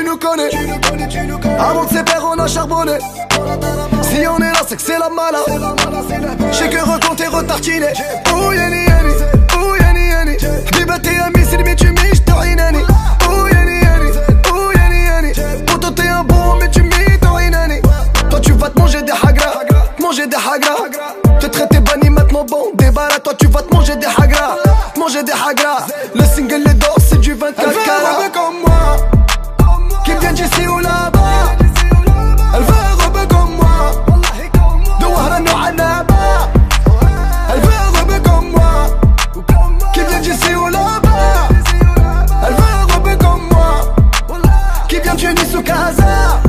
nous connais. Avant de ses pères on a charbonné. Si on est là c'est que c'est la mala. J'ai que recompter, retartiner. Oh yeni yeni, oh yeni yeni. Dibaté ami c'est mais tu miches t'as inani. Oh yeni yeni, oh yeni yeni. Pourtant t'es un bon mais tu miches t'as inani. Toi tu vas te manger des hagra, manger des hagra. Te traiter banni maintenant bon, débarras. Toi tu vas te manger des hagra, manger des hagra. Le single les d'or c'est du 24 carats. Elle veut comme moi, qui vient d'ici ou là-bas. Elle veut rebeu comme moi, de Wahran ou Annaba. Elle veut rebeu comme moi, qui vient d'ici ou là-bas. Elle veut rebeu comme moi, qui vient de Tunis ou Casa.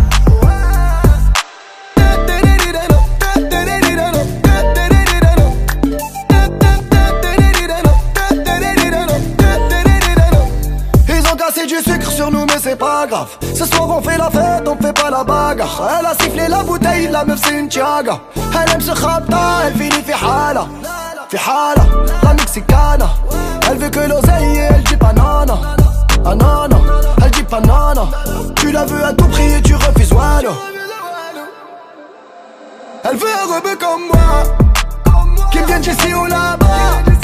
C'est du sucre sur nous mais c'est pas grave. Ce soir on fait la fête, on fait pas la bagarre. Elle a sifflé la bouteille, la meuf c'est une tiaga. Elle aime ce khabta, elle finit fi hala. Fi hala, la mexicana. Elle veut que l'oseille et elle dit pas nana. Ah nana, elle dit pas nana. Tu la veux à tout prix et tu refuses voilà. Elle veut un rebeu comme moi, qui vient d'ici ou là-bas.